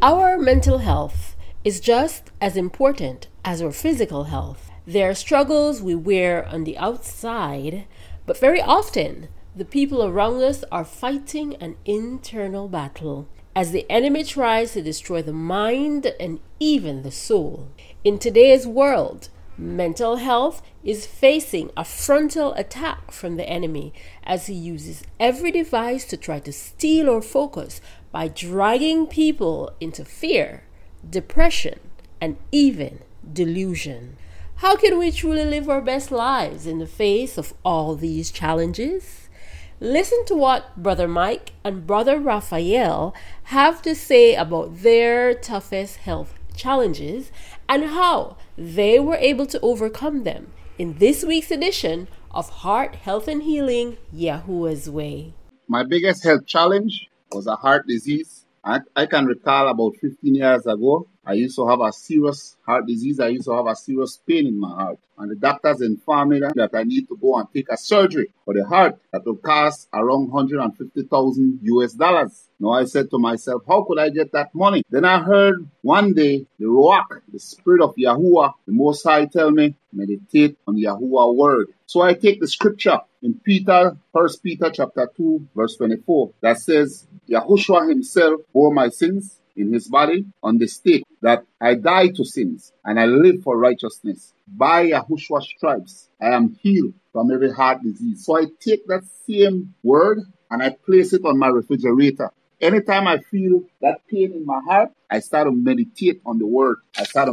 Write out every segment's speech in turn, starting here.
Our mental health is just as important as our physical health. There are struggles we wear on the outside, but very often the people around us are fighting an internal battle as the enemy tries to destroy the mind and even the soul. In today's world, mental health is facing a frontal attack from the enemy as he uses every device to try to steal our focus by dragging people into fear, depression, and even delusion. How can we truly live our best lives in the face of all these challenges? Listen to what Brother Mike and Brother Raphael have to say about their toughest health challenges and how they were able to overcome them in this week's edition of Heart, Health and Healing, Yahuwah's Way. My biggest health challenge was a heart disease. I can recall about 15 years ago, I used to have a serious heart disease. I used to have a serious pain in my heart. And the doctors informed me that I need to go and take a surgery for the heart that will cost around $150,000 US. Now I said to myself, how could I get that money? Then I heard one day the Ruach, the Spirit of Yahuwah, the Most High, tell me, meditate on Yahuwah word. So I take the scripture in First Peter chapter 2, verse 24, that says, Yahushua himself bore my sins in his body on the stake, that I die to sins and I live for righteousness. By Yahushua's stripes, I am healed from every heart disease. So I take that same word and I place it on my refrigerator. Anytime I feel that pain in my heart, I start to meditate on the word. I start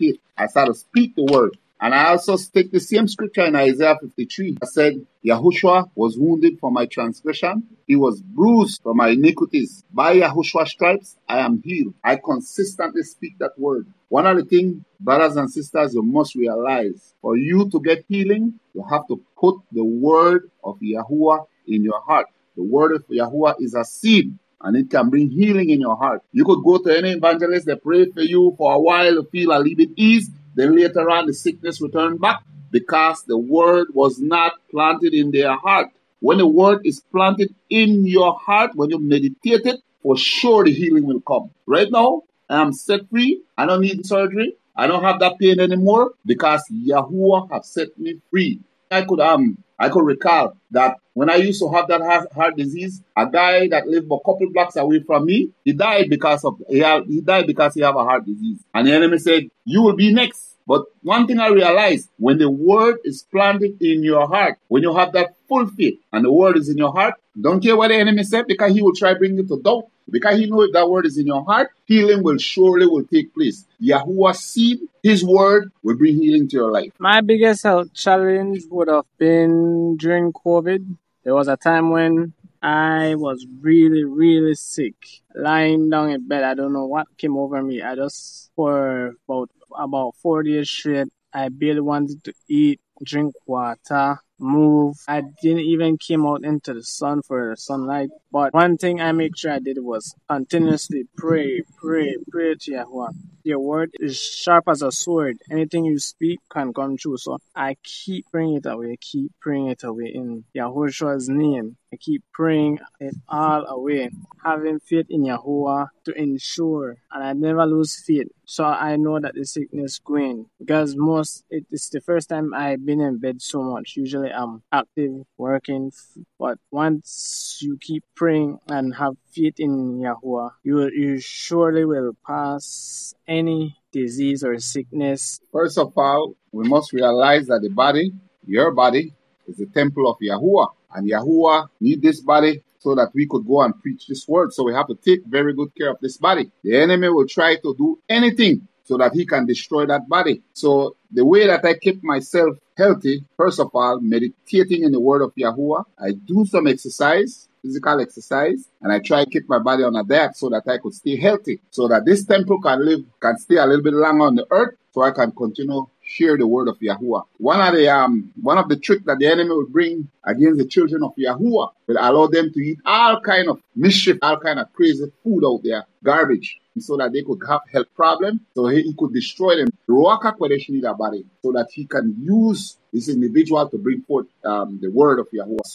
to speak the word. And I also take the same scripture in Isaiah 53. I said, Yahushua was wounded for my transgression. He was bruised for my iniquities. By Yahushua's stripes, I am healed. I consistently speak that word. One of the things, brothers and sisters, you must realize, for you to get healing, you have to put the word of Yahuwah in your heart. The word of Yahuwah is a seed, and it can bring healing in your heart. You could go to any evangelist, they pray for you for a while to feel a little bit ease. Then later on, the sickness returned back because the word was not planted in their heart. When the word is planted in your heart, when you meditate it, for sure the healing will come. Right now, I am set free. I don't need surgery. I don't have that pain anymore because Yahuwah has set me free. I could recall that when I used to have that heart disease, a guy that lived a couple blocks away from me, he died because he had a heart disease. And the enemy said, you will be next. But one thing I realized, when the word is planted in your heart, when you have that full faith and the word is in your heart, don't care what the enemy said, because he will try to bring you to doubt. Because he knows if that word is in your heart, healing will take place. Yahuwah's seed, his word, will bring healing to your life. My biggest health challenge would have been during COVID. There was a time when I was really, really sick. Lying down in bed, I don't know what came over me. For about 4 days straight, I barely wanted to eat, drink water, move. I didn't even came out into the sun for the sunlight. But one thing I make sure I did was continuously pray to Yahuwah. Your word is sharp as a sword. Anything you speak can come true. So I keep praying it away in Yahushua's name. I keep praying it all away, having faith in Yahuwah to ensure, and I never lose faith. So I know that the sickness going, because it's the first time I've been in bed so much. Usually I'm active, working, but once you keep praying and have faith in Yahuwah, you surely will pass any disease or sickness. First of all, we must realize that your body, is the temple of Yahuwah. And Yahuwah need this body so that we could go and preach this word. So we have to take very good care of this body. The enemy will try to do anything so that he can destroy that body. So the way that I keep myself healthy, first of all, meditating in the word of Yahuwah. I do some exercise, physical exercise, and I try to keep my body on a diet so that I could stay healthy, so that this temple can stay a little bit longer on the earth, so I can continue share the word of Yahuwah. One of the tricks that the enemy will bring against the children of Yahuwah will allow them to eat all kind of mischief, all kind of crazy food out there, garbage, so that they could have health problems, so he could destroy them. Ruach HaKodesh need a body, so that he can use this individual to bring forth the word of Yahuwah. So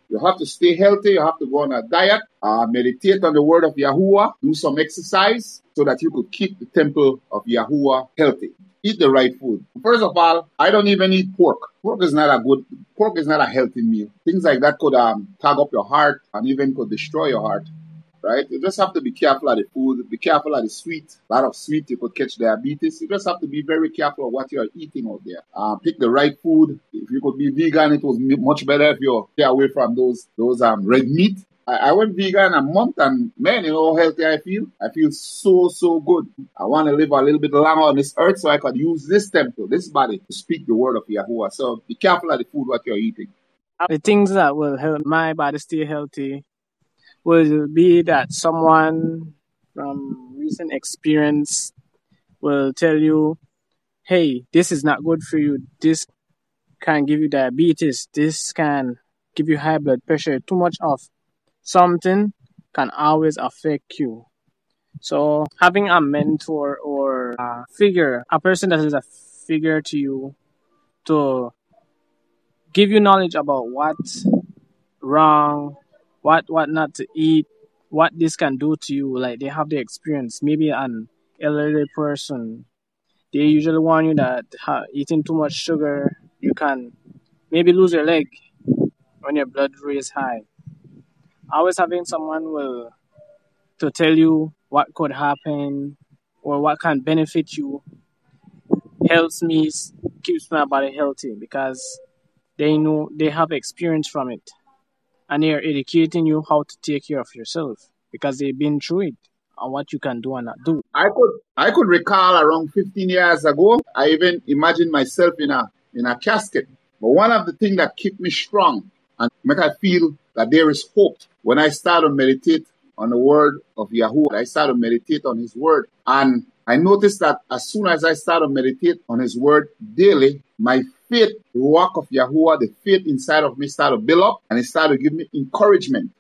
You have to stay healthy. You have to go on a diet, meditate on the word of Yahuwah, do some exercise so that you could keep the temple of Yahuwah healthy. Eat the right food. First of all, I don't even eat pork. Pork is not a healthy meal. Things like that could tag up your heart and even could destroy your heart. Right? You just have to be careful of the food, be careful of the sweet. A lot of sweet, you could catch diabetes. You just have to be very careful of what you're eating out there. Pick the right food. If you could be vegan, it was much better if you stay away from those red meat. I went vegan a month and man, you know how healthy I feel? I feel so good. I want to live a little bit longer on this earth so I could use this temple, this body to speak the word of Yahuwah. So be careful of the food what you're eating. The things that will help my body stay healthy will be that someone from recent experience will tell you, hey, this is not good for you. This can give you diabetes. This can give you high blood pressure. Too much of something can always affect you. So having a mentor or a figure, a person that is a figure to you to give you knowledge about what's wrong, what not to eat, what this can do to you. Like they have the experience. Maybe an elderly person, they usually warn you that eating too much sugar, you can maybe lose your leg when your blood rate is high. Always having someone will to tell you what could happen or what can benefit you helps me, keeps my body healthy because they know, they have experience from it. And they are educating you how to take care of yourself because they've been through it and what you can do and not do. I could recall around 15 years ago, I even imagined myself in a casket. But one of the things that keep me strong and make I feel that there is hope when I start to meditate on the word of Yahuwah. I start to meditate on his word. And I noticed that as soon as I start to meditate on his word daily, my faith, the work of Yahuwah, the faith inside of me started to build up and it started to give me encouragement.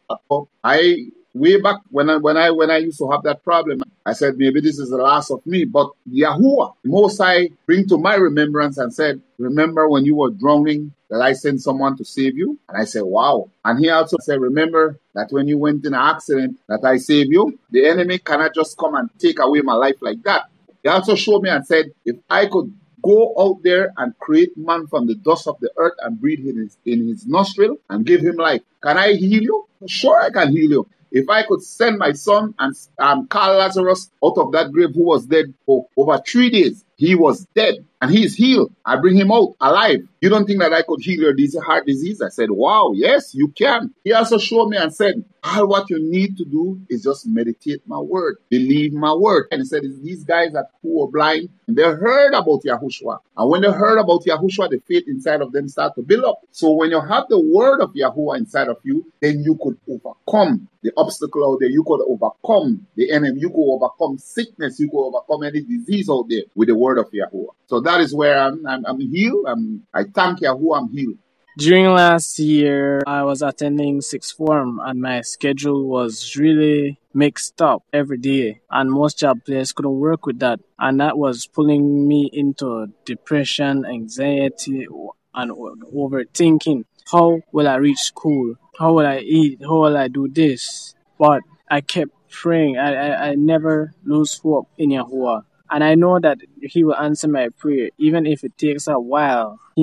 Way back when I used to have that problem, I said maybe this is the last of me. But Yahuwah, the Most High, bring to my remembrance and said, remember when you were drowning that I sent someone to save you? And I said, wow. And he also said, remember that when you went in an accident that I saved you, the enemy cannot just come and take away my life like that. He also showed me and said, if I could go out there and create man from the dust of the earth and breathe in his nostril and give him life, can I heal you? Sure, I can heal you. If I could send my son and call Lazarus out of that grave who was dead for over 3 days, he was dead and he is healed. I bring him out alive. You don't think that I could heal your heart disease? I said, wow, yes, you can. He also showed me and said, all what you need to do is just meditate my word, believe my word. And he said, these guys who were blind, and they heard about Yahushua. And when they heard about Yahushua, the faith inside of them started to build up. So when you have the word of Yahuwah inside of you, then you could overcome the obstacle out there. You could overcome the enemy. You could overcome sickness. You could overcome any disease out there with the word of Yahuwah. So that is where I'm healed. I thank Yahuwah, I'm healed. During last year, I was attending sixth form and my schedule was really mixed up every day. And most job players couldn't work with that. And that was pulling me into depression, anxiety, and overthinking. How will I reach school? How will I eat? How will I do this? But I kept praying. I never lose hope in Yahuwah. And I know that he will answer my prayer, even if it takes a while. He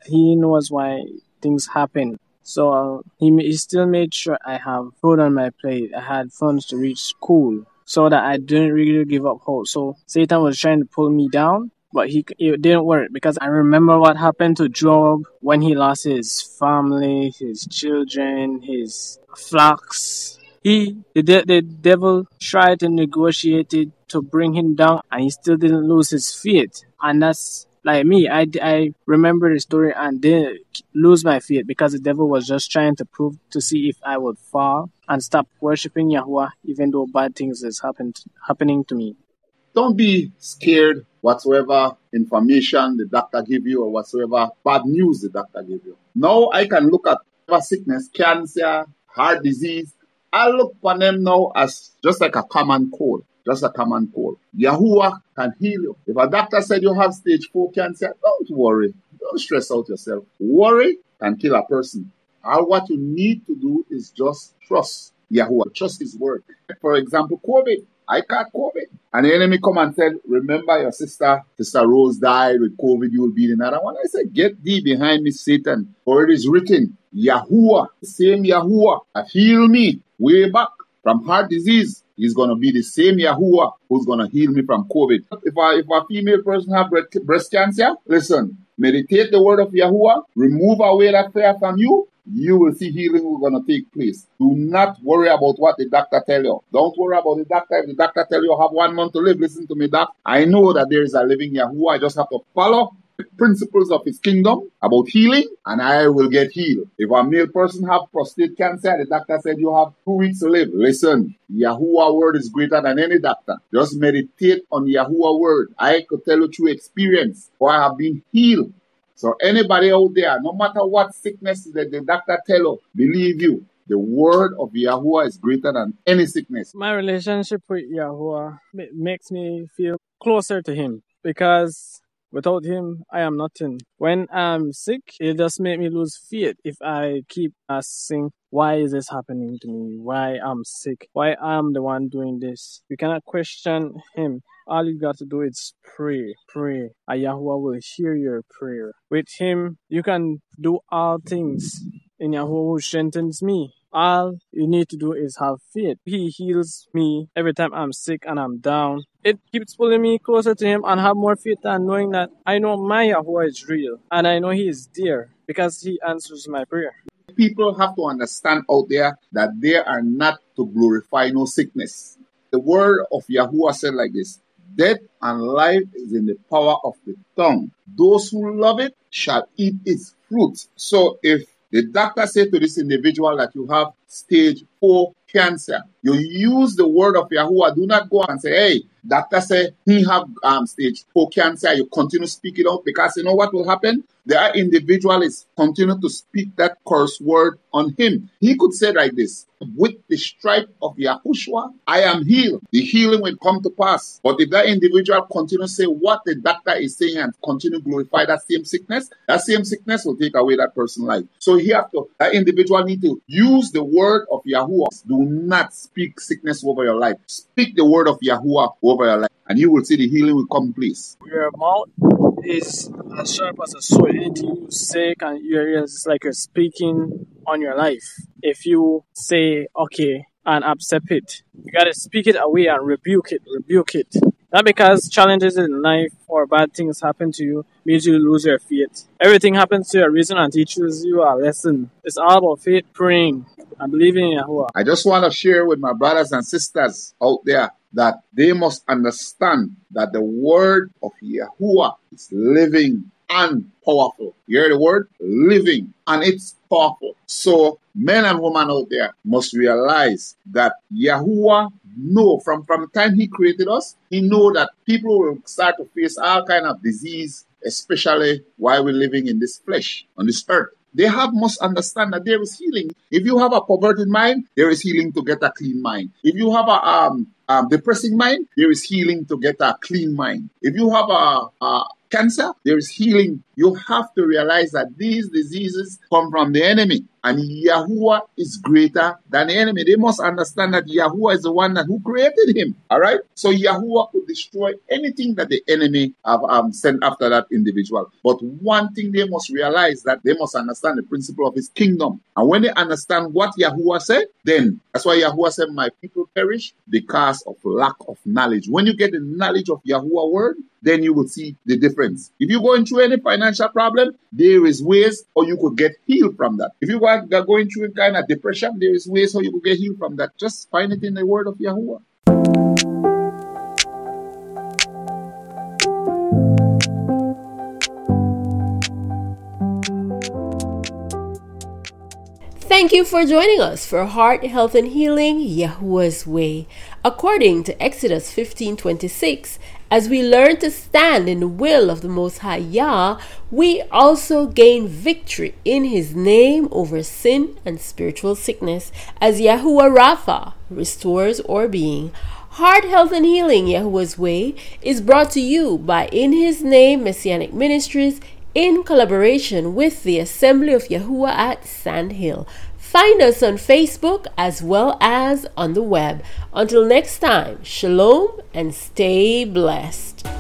knows why things happen. So he still made sure I have food on my plate. I had funds to reach school so that I didn't really give up hope. So Satan was trying to pull me down, but it didn't work because I remember what happened to Job when he lost his family, his children, his flocks. The devil tried to negotiate it to bring him down, and he still didn't lose his faith. And that's like me. I remember the story and didn't lose my faith because the devil was just trying to prove to see if I would fall and stop worshiping Yahuwah, even though bad things is happening to me. Don't be scared whatsoever information the doctor give you or whatsoever bad news the doctor give you. Now I can look at sickness, cancer, heart disease. I look upon them now as just like a common cold. Just a common cold. Yahuwah can heal you. If a doctor said you have stage 4 cancer, don't worry. Don't stress out yourself. Worry can kill a person. All what you need to do is just trust Yahuwah, trust his word. For example, COVID. I caught COVID. And the enemy come and said, remember your sister Rose died with COVID, you will be in another one. I said, get thee behind me, Satan. For it is written, Yahuwah, the same Yahuwah that healed me way back from heart disease. He's going to be the same Yahuwah who's going to heal me from COVID. If a female person have breast cancer, listen, meditate the word of Yahuwah, remove away that fear from you, you will see healing will going to take place. Do not worry about what the doctor tell you. Don't worry about the doctor. If the doctor tell you have 1 month to live, listen to me, doc. I know that there is a living Yahuwah. I just have to follow the principles of his kingdom about healing, and I will get healed. If a male person have prostate cancer, the doctor said you have 2 weeks to live. Listen, Yahuwah word is greater than any doctor. Just meditate on Yahuwah word. I could tell you through experience, for I have been healed. So anybody out there, no matter what sickness that the doctor tell you, believe you, the word of Yahuwah is greater than any sickness. My relationship with Yahuwah makes me feel closer to him, because without him, I am nothing. When I'm sick, it just makes me lose faith if I keep asking, why is this happening to me? Why I'm sick? Why I'm the one doing this? You cannot question him. All you got to do is pray, and Yahuwah will hear your prayer. With him, you can do all things in Yahuwah who strengthens me. All you need to do is have faith. He heals me every time I'm sick and I'm down. It keeps pulling me closer to him and have more faith, and knowing that I know my Yahuwah is real and I know he is there because he answers my prayer. People have to understand out there that they are not to glorify no sickness. The word of Yahuwah said like this, death and life is in the power of the tongue. Those who love it shall eat its fruit. So if the doctor said to this individual that you have stage 4 cancer, you use the word of Yahuwah. Do not go and say, hey, doctor said he have stage 4 cancer. You continue speaking out, because you know what will happen? The individual is continue to speak that curse word on him. He could say like this, with the stripe of Yahushua, I am healed. The healing will come to pass. But if that individual continue to say what the doctor is saying and continue to glorify that same sickness will take away that person's life. So that individual need to use the word of Yahuwah. Do not speak sickness over your life. Speak the word of Yahuwah over your life, and you will see the healing will come in place. Your mouth is as sharp as a sword. Anything you say, and it's like you're speaking on your life. If you say okay and accept it, you gotta speak it away and rebuke it. Not because challenges in life or bad things happen to you means you lose your faith. Everything happens to a reason and teaches you a lesson. It's all about faith, praying, and believing in Yahuwah. I just want to share with my brothers and sisters out there that they must understand that the word of Yahuwah is living and powerful. You hear the word? Living, and it's powerful. So men and women out there must realize that Yahuwah know from the time he created us, he know that people will start to face all kind of disease, especially while we're living in this flesh, on this earth. They must understand that there is healing. If you have a perverted mind, there is healing to get a clean mind. If you have a depressing mind, there is healing to get a clean mind. If you have a cancer, there is healing. You have to realize that these diseases come from the enemy, and Yahuwah is greater than the enemy. They must understand that Yahuwah is the one who created him. All right? So Yahuwah could destroy anything that the enemy have sent after that individual. But one thing they must realize, that they must understand the principle of his kingdom. And when they understand what Yahuwah said, then that's why Yahuwah said, my people perish because of lack of knowledge. When you get the knowledge of Yahuwah word, then you will see the difference. If you're going through any financial problem, there is ways how you could get healed from that. If you are going through a kind of depression, there is ways how you could get healed from that. Just find it in the word of Yahuwah. Thank you for joining us for Heart, Health, and Healing, Yahuwah's Way. According to Exodus 15:26, as we learn to stand in the will of the Most High Yah, we also gain victory in His name over sin and spiritual sickness, as Yahuwah Rapha restores our being. Heart, Health, and Healing, Yahuwah's Way is brought to you by In His Name Messianic Ministries, in collaboration with the Assembly of Yahuwah at Sand Hill. Find us on Facebook as well as on the web. Until next time, shalom and stay blessed.